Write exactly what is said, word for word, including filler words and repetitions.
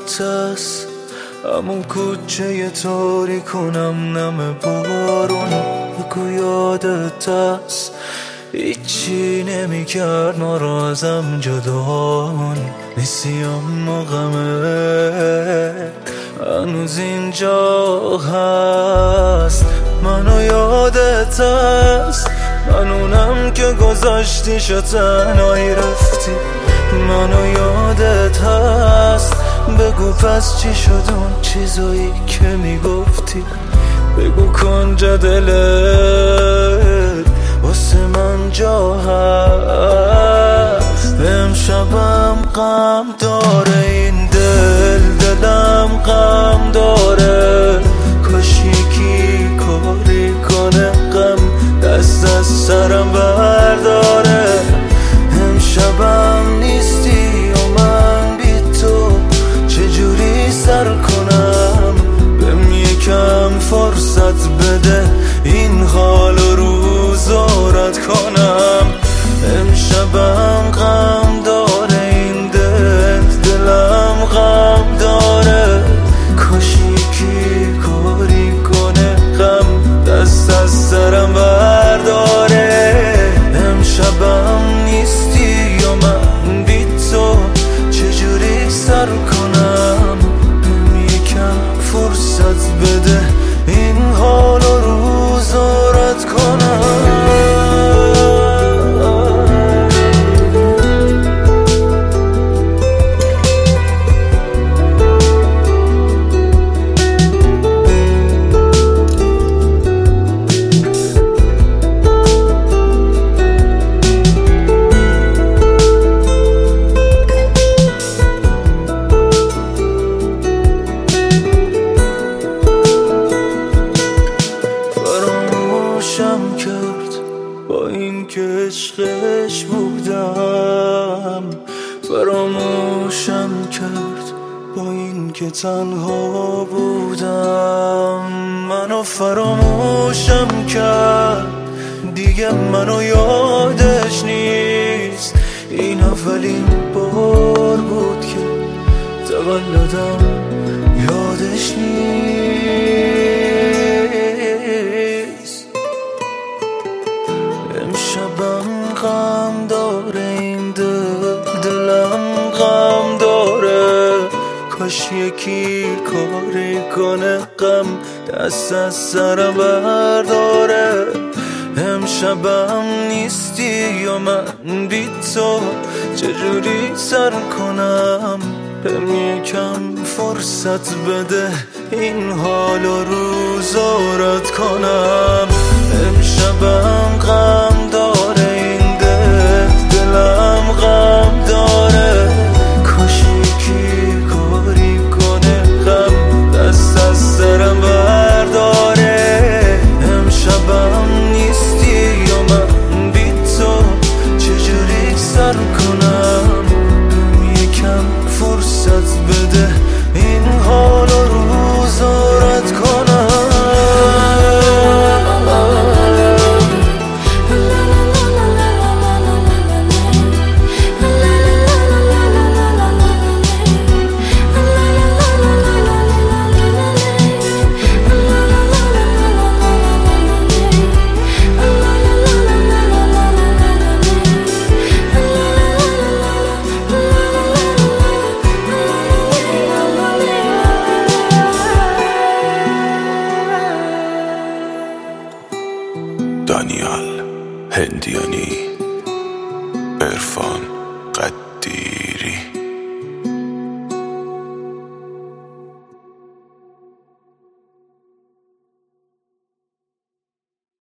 یادت همون کوچه تاریک کنم نم بارون، بگو یادت هست هیچی نمی کرد ما را ازم جدان. نسیم و غمت هنوز اینجا هست، منو یادت هست، من اونم که گذاشتی شو تنهایی رفتی. منو یادت هست، بگو پس چی شد اون چیزایی که میگفتی. بگو کنجا دلت واسه من جا هست. امشبم غم داره این دل، دلم غم داره، کاش یکی کاری کنه غم دست از سرم برداره. امشبم نیستی و من بی تو چجوری سر کنم، بهم یکم فرصت بده این حال و روزارت کنم. امشبم غم داره این دل، دلم غم داره، کاش یکی کاری کنه غم دست از سرم برداره. امشبم نیستی و من بی تو چجوری سر کنم، بهم یکم فرصت بده این حال و روزارت کنم. با این که عشقش بودم، فراموشم کرد با این که تنها بودم. منو فراموشم کرد دیگه، منو یادش نیست. این اولین بار بود که تولدم یادش نیست. امشبم غم داره این دل، دلم غم داره، کاش یکی کاری کنه غم دست از سرم برداره. امشبم نیستی و من بی تو چجوری سر کنم، بهم یکم فرصت بده این حال و روزارت کنم. امشبم غم داره این دل، دلم غم داره، کاش یکی کاری کنه غم دست از سرم برداره. امشبم نیستی و من بی تو چجوری سر کنم، بهم یکم فرصت بده این حال و روزارت کنم. دانیال هندیانی.